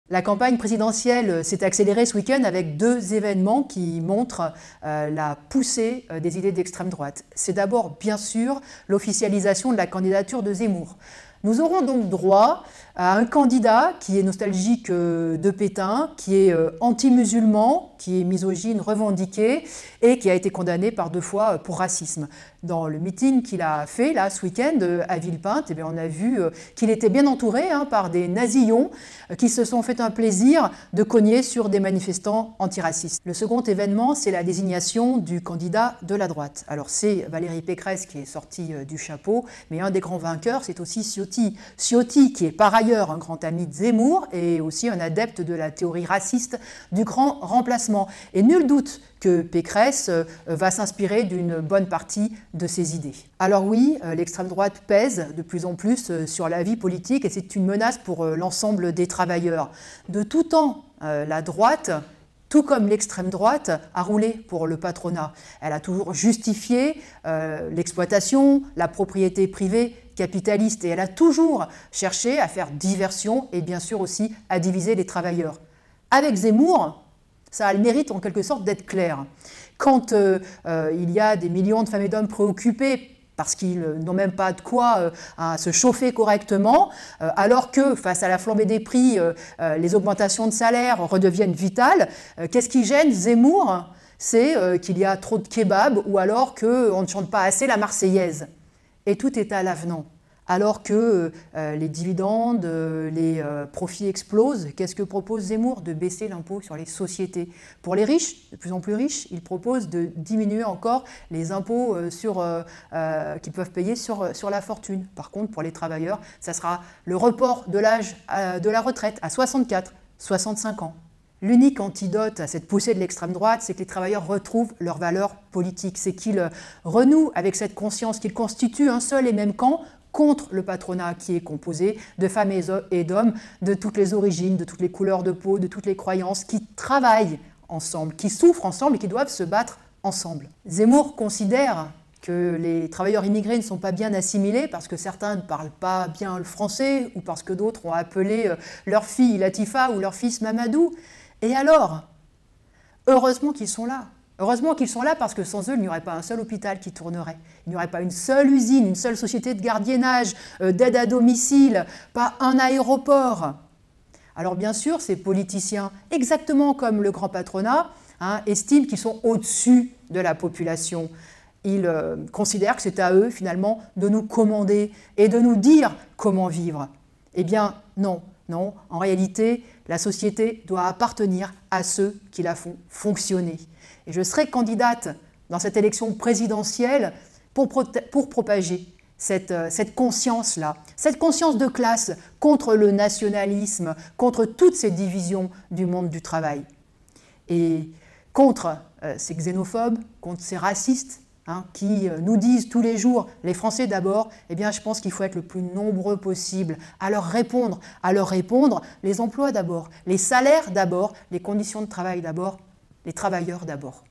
La campagne présidentielle s'est accélérée ce week-end avec deux événements qui montrent la poussée des idées d'extrême droite. C'est d'abord, bien sûr, l'officialisation de la candidature de Zemmour. Nous aurons donc droit à un candidat qui est nostalgique de Pétain, qui est anti-musulman, qui est misogyne revendiqué et qui a été condamné par 2 fois pour racisme. Dans le meeting qu'il a fait là, ce week-end à Villepinte, on a vu qu'il était bien entouré par des nazillons qui se sont fait un plaisir de cogner sur des manifestants antiracistes. Le second événement, c'est la désignation du candidat de la droite. Alors c'est Valérie Pécresse qui est sortie du chapeau, mais un des grands vainqueurs, c'est aussi Ciotti. Ciotti, qui est par ailleurs un grand ami de Zemmour et aussi un adepte de la théorie raciste du grand remplacement. Et nul doute que Pécresse va s'inspirer d'une bonne partie de ses idées. Alors oui, l'extrême droite pèse de plus en plus sur la vie politique et c'est une menace pour l'ensemble des travailleurs. De tout temps, la droite, tout comme l'extrême droite, a roulé pour le patronat. Elle a toujours justifié l'exploitation, la propriété privée capitaliste et elle a toujours cherché à faire diversion et bien sûr aussi à diviser les travailleurs. Avec Zemmour, ça a le mérite en quelque sorte d'être clair. Quand il y a des millions de femmes et d'hommes préoccupés parce qu'ils n'ont même pas de quoi se chauffer correctement, alors que face à la flambée des prix, les augmentations de salaire redeviennent vitales, qu'est-ce qui gêne Zemmour ? C'est qu'il y a trop de kebab ou alors qu'on ne chante pas assez la Marseillaise. Et tout est à l'avenant. Alors que les dividendes, les profits explosent, qu'est-ce que propose Zemmour ? De baisser l'impôt sur les sociétés. Pour les riches, de plus en plus riches, il propose de diminuer encore les impôts qu'ils peuvent payer sur la fortune. Par contre, pour les travailleurs, ça sera le report de l'âge de la retraite à 64, 65 ans. L'unique antidote à cette poussée de l'extrême droite, c'est que les travailleurs retrouvent leurs valeurs politiques. C'est qu'ils renouent avec cette conscience qu'ils constituent un seul et même camp contre le patronat qui est composé de femmes et d'hommes de toutes les origines, de toutes les couleurs de peau, de toutes les croyances, qui travaillent ensemble, qui souffrent ensemble et qui doivent se battre ensemble. Zemmour considère que les travailleurs immigrés ne sont pas bien assimilés parce que certains ne parlent pas bien le français ou parce que d'autres ont appelé leur fille Latifa ou leur fils Mamadou. Et alors, heureusement qu'ils sont là. Heureusement qu'ils sont là parce que sans eux, il n'y aurait pas un seul hôpital qui tournerait. Il n'y aurait pas une seule usine, une seule société de gardiennage, d'aide à domicile, pas un aéroport. Alors bien sûr, ces politiciens, exactement comme le grand patronat, estiment qu'ils sont au-dessus de la population. Ils considèrent que c'est à eux, finalement, de nous commander et de nous dire comment vivre. Eh bien, non. Non, en réalité, la société doit appartenir à ceux qui la font fonctionner. Et je serai candidate dans cette élection présidentielle pour propager cette conscience-là, cette conscience de classe contre le nationalisme, contre toutes ces divisions du monde du travail. Et contre ces xénophobes, contre ces racistes, qui nous disent tous les jours « les Français d'abord », eh bien je pense qu'il faut être le plus nombreux possible à leur répondre, les emplois d'abord, les salaires d'abord, les conditions de travail d'abord, les travailleurs d'abord.